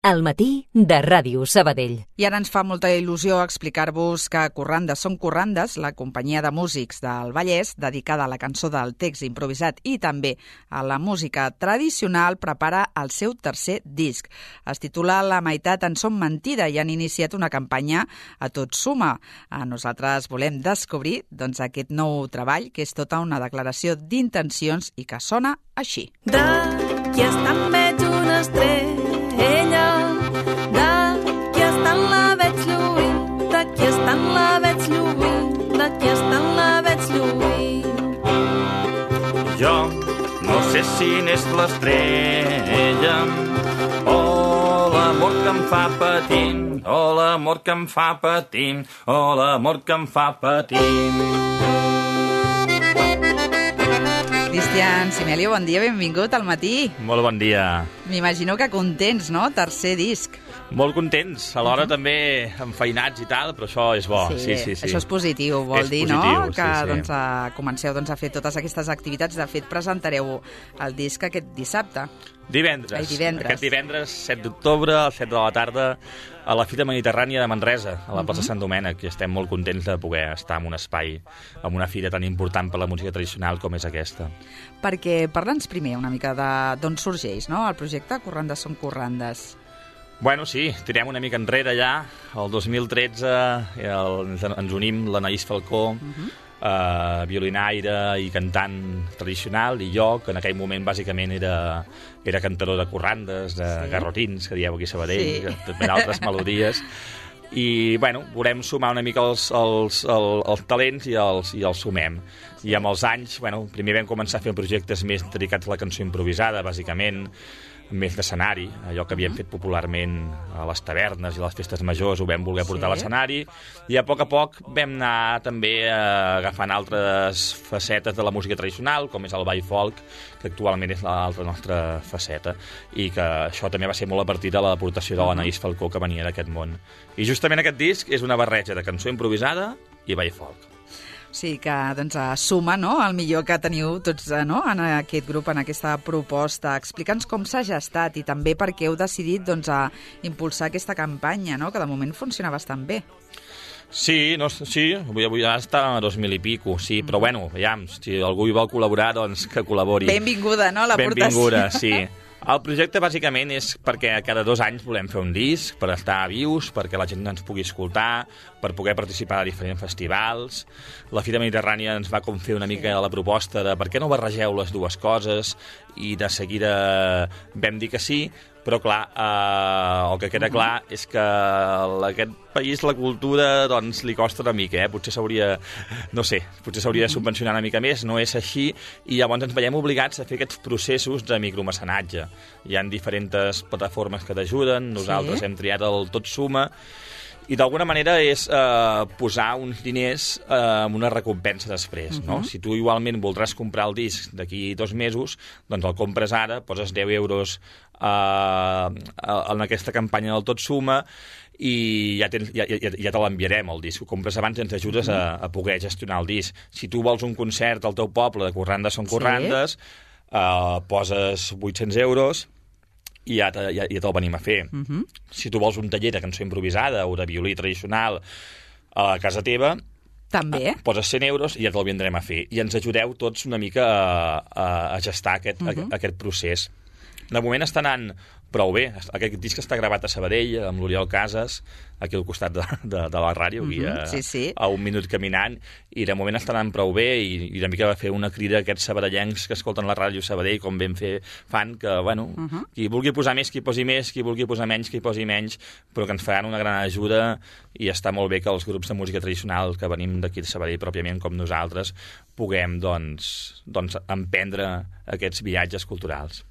Al matí de Ràdio Sabadell. I ara ens fa molta il·lusió explicar-vos que Corrandes són Corrandes, la companyia de músics del Vallès, dedicada a la cançó del text improvisat i també a la música tradicional, prepara el seu tercer disc. Es titula La meitat en som mentida i han iniciat una campanya a tot suma. Nosaltres volem descobrir aquest nou treball, que és tota una declaració d'intencions i que sona així. D'aquí estan veig una estrella, d'aquí estan la veig lluir, d'aquí estan la veig lluir, d'aquí estan la veig lluir. Jo no sé si n'és l'estrella o l'amor que em fa patir, o l'amor que em fa patir, o l'amor que em fa patir. Cristian Simelio, bon dia, benvingut al matí. Molt bon dia. M'imagino que contents, no? Tercer disc. Molt contents, alhora també enfeinats i tal, però això és bo. Sí. Això és positiu, vol dir, positiu, no? Que sí. comenceu a fer totes aquestes activitats. De fet, presentareu el disc aquest dissabte. Divendres. Aquest divendres, 7 d'octubre, a les 7 de la tarda, a la Fira Mediterrània de Manresa, a la plaça Sant Domènec, i estem molt contents de poder estar en un espai, en una fira tan important per la música tradicional com és aquesta. Perquè parla'ns primer una mica d'on sorgeix, no?, el projecte Corrandes són Corrandes. Bueno, sí, tirem una mica enrere ja. El 2013 ens unim l'Anaïs Falcó, violinaire i cantant tradicional, i jo, que en aquell moment bàsicament era cantador de corrandes, de garrotins, que dieu aquí a Sabadell, també d'altres melodies. I, bueno, volem sumar una mica els talents i els sumem. I amb els anys, bueno, primer vam començar a fer projectes més dedicats a la cançó improvisada, bàsicament, més d'escenari, allò que havíem fet popularment a les tavernes i a les festes majors ho vam voler portar a l'escenari, i a poc vam anar també agafant altres facetes de la música tradicional, com és el ball folk, que actualment és l'altra nostra faceta, i que això també va ser molt a partir de l'aportació de l'Anaïs Falcó, que venia d'aquest món. I justament aquest disc és una barreja de cançó improvisada i ball folk. Sí, que suma, no?, el millor que teniu tots, no?, en aquest grup, en aquesta proposta. Explica'ns com s'ha gestat i també per què heu decidit a impulsar aquesta campanya, no?, que de moment funciona bastant bé. Sí, avui ja està a 2.000 i pico, sí, però bueno, aviam, si algú hi vol col·laborar, doncs que col·labori. Benvinguda, no?, l'aportació. Benvinguda, sí. El projecte bàsicament és perquè cada 2 anys volem fer un disc per estar vius, perquè la gent ens pugui escoltar, per poder participar a diferents festivals. La Fira Mediterrània ens va fer una mica la proposta de per què no barregeu les dues coses, i de seguida vam dir que sí, però clar, el que queda clar és que a aquest país la cultura li costa una mica, potser s'hauria de subvencionar una mica més, no és així, i llavors ens veiem obligats a fer aquests processos de micromecenatge. Hi ha diferents plataformes que t'ajuden, nosaltres hem triat el Tot Suma, i d'alguna manera és posar uns diners amb una recompensa després, no? Si tu igualment voldràs comprar el disc d'aquí 2 mesos, doncs el compres ara, poses 10 euros en aquesta campanya del Tot Suma i ja te l'enviarem, el disc. Ho compres abans i ens ajudes a poder gestionar el disc. Si tu vols un concert al teu poble de Corrandes són Corrandes, poses 800 euros i ja te'l venim a fer. Si tu vols un taller de cançó improvisada o de violí tradicional a casa teva, també poses 100 euros i ja te'l vindrem a fer. I ens ajudeu tots una mica a gestar aquest procés. De moment està anant prou bé. Aquest disc està gravat a Sabadell, amb l'Oriol Casas, aquí al costat de la ràdio, a 1 minut caminant, i de moment està anant prou bé, i una mica va fer una crida a aquests sabadellencs que escolten la ràdio Sabadell, com ben fan, que, bueno, qui vulgui posar més, qui posi més, qui vulgui posar menys, qui posi menys, però que ens faran una gran ajuda, i està molt bé que els grups de música tradicional que venim d'aquí de Sabadell, pròpiament com nosaltres, puguem, doncs emprendre aquests viatges culturals.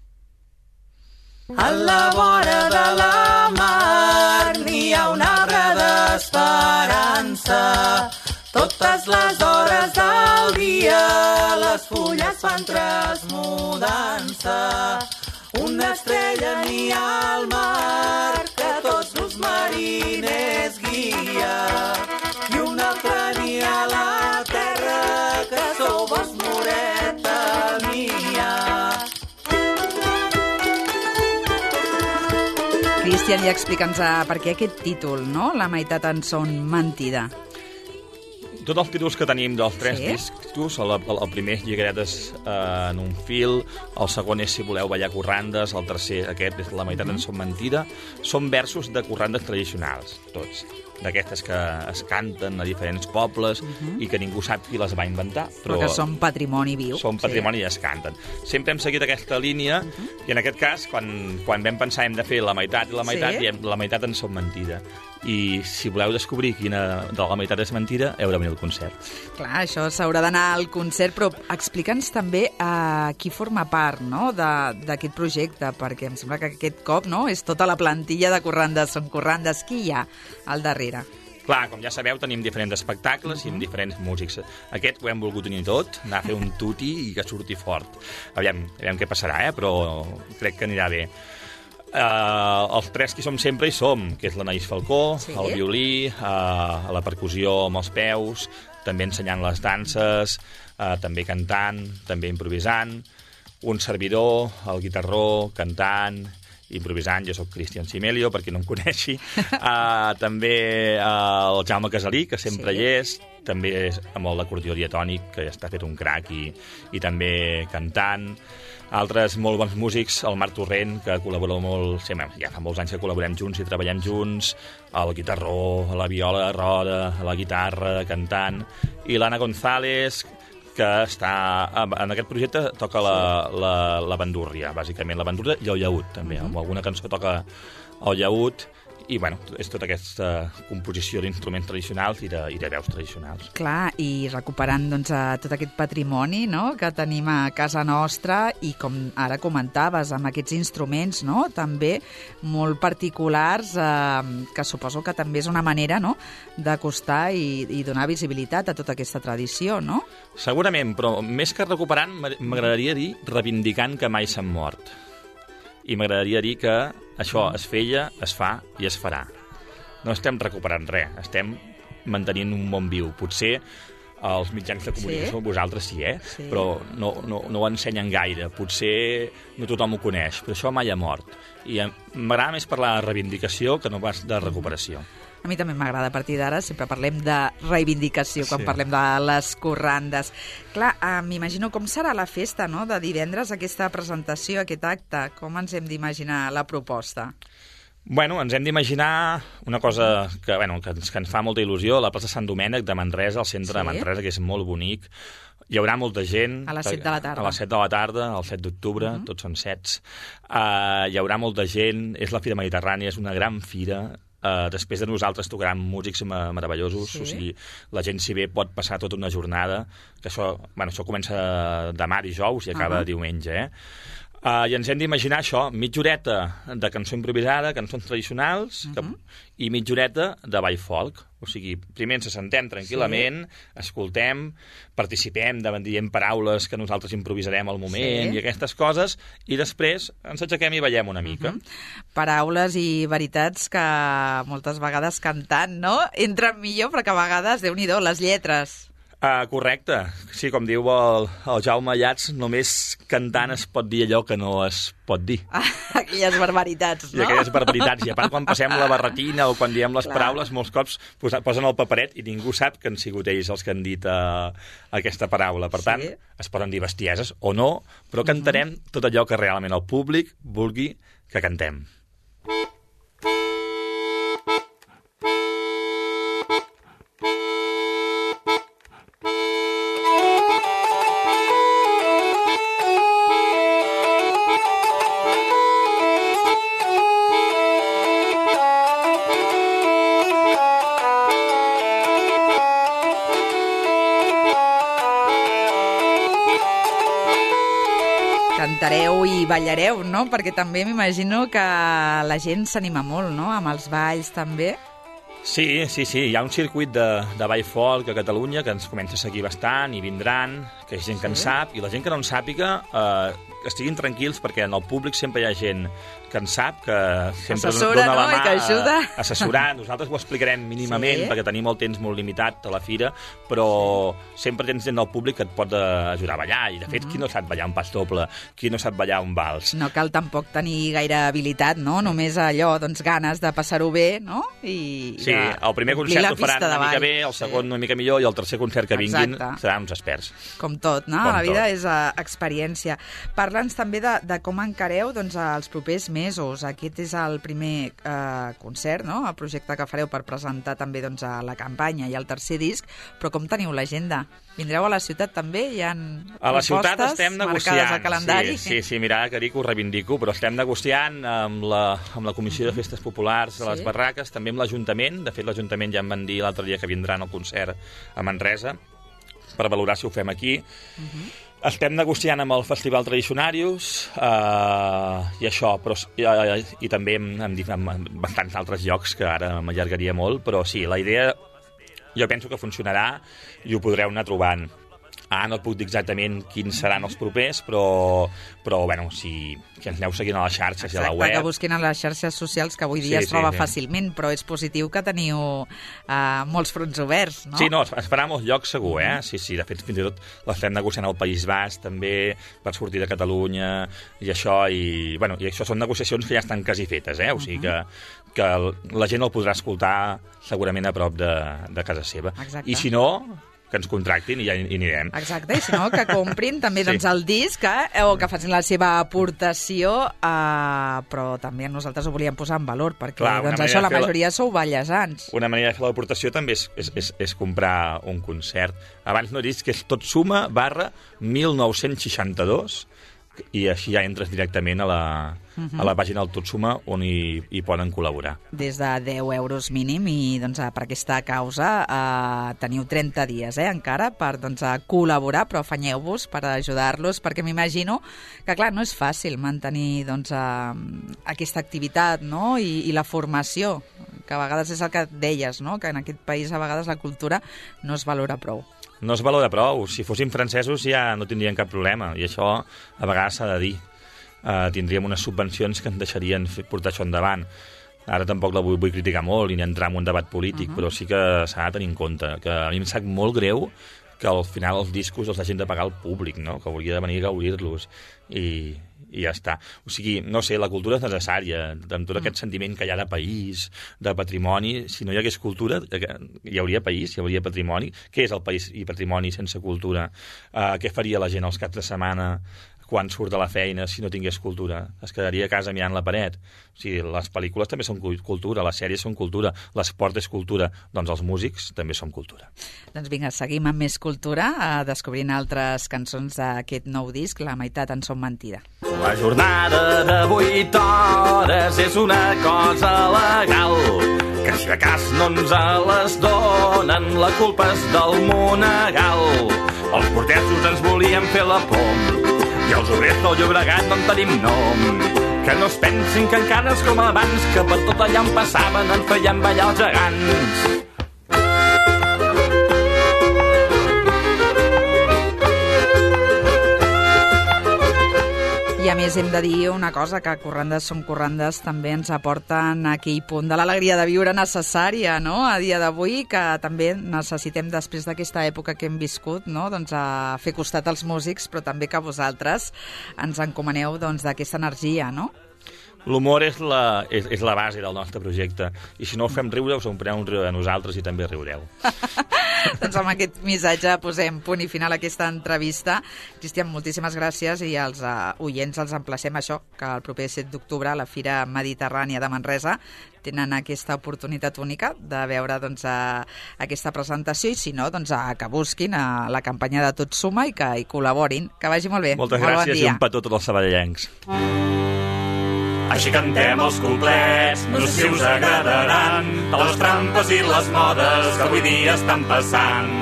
A la vora de la mar n'hi ha un arbre d'esperança. Totes les hores del dia les fulles fan transmudança. Una estrella n'hi ha al mar que tots els mariners guia, i una altra n'hi ha a la terra que sou vos, moreta mia. Cristian, i explica'ns per què aquest títol, no? La meitat en son mentida. Tots els títols que tenim dels 3 discos, el primer és Lligaretes en un fil, el segon és Si voleu ballar corrandes, el tercer, aquest, és La meitat en son mentida. Són versos de corrandes tradicionals, tots. D'aquestes que es canten a diferents pobles i que ningú sap qui les va inventar. Però que són patrimoni viu. Són patrimoni i es canten. Sempre hem seguit aquesta línia i en aquest cas, quan vam pensar hem de fer la meitat i la meitat, diem la meitat en són mentida. I si voleu descobrir quina de la meitat és mentida, heu de venir al concert. Clar, això s'haurà d'anar al concert, però explica'ns també qui forma part, no?, d'aquest projecte, perquè em sembla que aquest cop, no?, és tota la plantilla de Corrandes són corrandes. Qui hi ha al darrere? Clar, com ja sabeu, tenim diferents espectacles i amb diferents músics. Aquest ho hem volgut unir tot, anar a fer un tuti i que surti fort. Aviam què passarà, però crec que anirà bé. Els 3 que som sempre hi som, que és l'Anaïs Falcó, el violí, la percussió amb els peus, també ensenyant les danses, també cantant, també improvisant, un servidor, el guitarró, cantant, improvisant. Jo soc Cristian Simelio, per qui no em coneixi. També el Jaume Casalí, que sempre hi és, també és amb l'acordió diatònic, que ja està fet un crac, i també cantant. Altres molt bons músics, el Marc Torrent, que col·labora molt, ja fa molts anys que col·laborem junts i treballem junts, el guitarró, la viola, roda, la guitarra, cantant, i l'Anna González, que està en aquest projecte toca la bandúrria, bàsicament la bandúrria i el llaüt, també. Amb alguna cançó toca el llaüt i, és tota aquesta composició d'instruments tradicionals i de veus tradicionals. Clar, i recuperant tot aquest patrimoni, no?, que tenim a casa nostra i, com ara comentaves, amb aquests instruments, no?, també molt particulars, que suposo que també és una manera, no?, d'acostar i donar visibilitat a tota aquesta tradició, no? Segurament, però més que recuperant, m'agradaria dir reivindicant que mai s'han mort. I m'agradaria dir que això es feia, es fa i es farà. No estem recuperant res, estem mantenint un món viu. Potser els mitjans de comunicació, vosaltres sí, però no ho ensenyen gaire. Potser no tothom ho coneix, però això mai ha mort. I m'agrada més parlar de reivindicació que no pas de recuperació. A mi també m'agrada, a partir d'ara sempre parlem de reivindicació quan parlem de les corrandes. Clar, m'imagino com serà la festa, no?, de divendres, aquesta presentació, aquest acte. Com ens hem d'imaginar la proposta? Ens hem d'imaginar una cosa que ens fa molta il·lusió, la plaça Sant Domènec de Manresa, al centre de Manresa, que és molt bonic. Hi haurà molta gent. A les 7 de la tarda. A les 7 de la tarda, el 7 d'octubre, tots són 7. Hi haurà molta gent, és la Fira Mediterrània, és una gran fira. Després de nosaltres tocaran músics meravellosos, o sigui, la gent si bé pot passar tota una jornada, que això comença demà dijous i acaba diumenge, i ens hem d'imaginar això, mitja horeta de cançó improvisada, cançons tradicionals, i mitja horeta de ball folk. O sigui, primer ens assentem tranquil·lament, escoltem, participem, dient paraules que nosaltres improvisarem al moment i aquestes coses, i després ens aixequem i ballem una mica. Paraules i veritats que moltes vegades cantant, no?, entren millor, però que a vegades, Déu-n'hi-do, les lletres. Correcte. Sí, com diu el Jaume Llats, només cantant es pot dir allò que no es pot dir. Aquelles barbaritats, no? I aquelles barbaritats. I a part, quan passem la barretina o quan diem les paraules, molts cops posen el paperet i ningú sap que han sigut ells els que han dit aquesta paraula. Per tant, es poden dir bestieses o no, però cantarem tot allò que realment el públic vulgui que cantem. Cantareu i ballareu, no? Perquè també m'imagino que la gent s'anima molt, no?, amb els balls també. Sí. Hi ha un circuit de ball folk a Catalunya que ens comença a seguir bastant i vindran, que és gent que en sap, i la gent que no en sàpiga, estiguin tranquils perquè en el públic sempre hi ha gent que en sap, que sempre assessora, dona la mà i que ajuda. assessorant. Nosaltres ho explicarem mínimament, perquè tenim el temps molt limitat a la fira, però sempre tens gent del públic que et pot ajudar a ballar, i de fet, qui no sap ballar un pas doble, qui no sap ballar un vals? No cal tampoc tenir gaire habilitat, no? Només allò, doncs, ganes de passar-ho bé, no? I sí, el primer concert ho faran una mica bé, el segon una mica millor, i el tercer concert que vinguin seran uns experts. Com tot, no? La vida és experiència. Parla'ns també de com encareu doncs, els propers mesos. Aquest és el primer concert, no? El projecte que fareu per presentar també doncs, la campanya i el tercer disc, però com teniu l'agenda? Vindreu a la ciutat també? Hi ha a la ciutat estem negociant. Al calendari? Sí, mira, que dic, ho reivindico, però estem negociant amb la Comissió de Festes Populars de les Barraques, també amb l'Ajuntament. De fet, l'Ajuntament ja em van dir l'altre dia que vindran al concert a Manresa per valorar si ho fem aquí. Estem negociant amb el Festival Tradicionarius i això, però, i també amb bastants altres llocs que ara m'allargaria molt, però sí, la idea jo penso que funcionarà i ho podreu anar trobant. No et puc dir exactament quins seran els propers, però bueno, si ens aneu seguint a les xarxes i a la web... Exacte, que busquin a les xarxes socials, que avui dia es troba fàcilment, però és positiu que teniu molts fronts oberts, no? Sí, no, es farà a molts llocs segur, Sí, de fet, fins i tot l'estem negociant al País Basc, també, per sortir de Catalunya, i això, i això són negociacions que ja estan quasi fetes, O sigui que la gent el podrà escoltar segurament a prop de casa seva. Exacte. I si no, que ens contractin i ja hi anirem. Exacte, i si no, que comprin també doncs, el disc o que facin la seva aportació, però també nosaltres ho volíem posar en valor, perquè doncs, això la majoria sou ballesans. Una manera de fer l'aportació també és comprar un concert. Abans no he dit que és tot suma /1962, i així ja entres directament a la pàgina del Tot Suma, on hi poden col·laborar. Des de 10 euros mínim, i doncs, per aquesta causa teniu 30 dies encara per col·laborar, però afanyeu-vos per ajudar-los, perquè m'imagino que, clar, no és fàcil mantenir doncs, aquesta activitat, no? I la formació, que a vegades és el que deies, no? Que en aquest país a vegades la cultura no es valora prou. No es valora prou. Si fóssim francesos ja no tindríem cap problema, i això a vegades s'ha de dir. Tindríem unes subvencions que ens deixarien portar això endavant. Ara tampoc la vull criticar molt i ni entrar en un debat polític, però sí que s'ha de tenir en compte que a mi em sap molt greu que al final els discos els hagin de pagar el públic, no? Que hauria de venir a gaudir-los, i ja està. O sigui, no sé, la cultura és necessària, amb tot aquest sentiment que hi ha de país, de patrimoni. Si no hi hagués cultura, hi hauria país, hi hauria patrimoni. Què és el país i patrimoni sense cultura? Què faria la gent els caps de setmana quan surt de la feina si no tingués cultura? Es quedaria a casa mirant la paret. O sigui, les pel·lícules també són cultura, les sèries són cultura, l'esport és cultura, doncs els músics també són cultura. Doncs vinga, seguim amb més cultura, descobrint altres cançons d'aquest nou disc, La meitat en som mentida. La jornada de 8 hores és una cosa legal, que si de cas no ens les donen, la culpa és del Monegal. Els portesos ens volien fer la pom, i els obrers del Llobregat no en tenim nom. Que no es pensin que encara és com abans, que per tot allà on passaven en feien ballar els gegants. I a més hem de dir una cosa, que Corrandes són corrandes també ens aporten aquell punt de l'alegria de viure necessària, no?, a dia d'avui, que també necessitem després d'aquesta època que hem viscut, no?, doncs a fer costat als músics, però també que vosaltres ens encomaneu doncs d'aquesta energia, no? L'humor és la base del nostre projecte, i si no ho fem riure us en podeu riure de nosaltres i també riureu. Doncs amb aquest missatge posem punt i final a aquesta entrevista. Cristian, moltíssimes gràcies, i als oients els emplacem això, que el proper 7 d'octubre a la Fira Mediterrània de Manresa tenen aquesta oportunitat única de veure doncs, aquesta presentació, i si no, doncs, que busquin la campanya de Tot Suma i que hi col·laborin. Que vagi molt bé. Moltes gràcies i un petó a tots els sabadellencs. Així cantem els couplets, no sé si us agradaran, de les trampes i les modes que avui dia estan passant.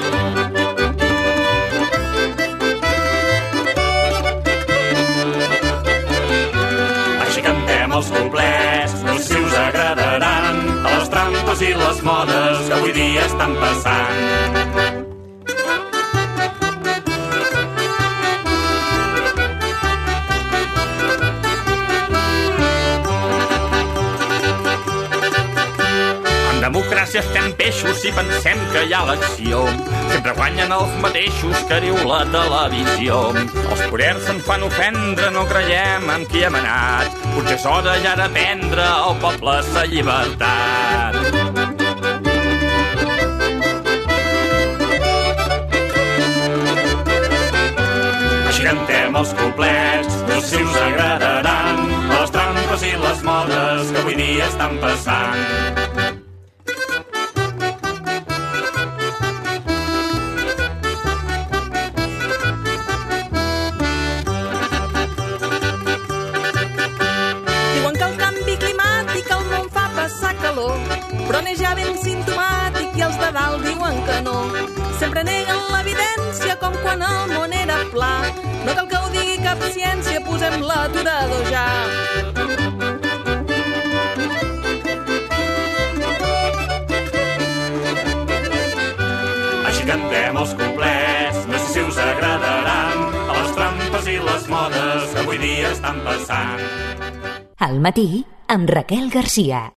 Així cantem els couplets, no sé si us agradaran, de les trampes i les modes que avui dia estan passant. democràcia estem peixos si pensem que hi ha elecció. Sempre guanyen els mateixos que diu la televisió. Els poders se'n fan ofendre, no creiem en qui hem anat. Potser és hora ja de prendre al poble sa llibertat. Així cantem els couplets, no sé si us agradaran, les trampes i les modes que avui dia estan passant. Però n'és ja ben simptomàtic i els de dalt diuen que no. Sempre neguen l'evidència com quan el món era pla. No cal que ho digui cap ciència, posem l'aturador ja. Així cantem els couplets, no sé si us agradaran, a les trampes i les modes que avui dia estan passant. Al matí, amb Raquel Garcia.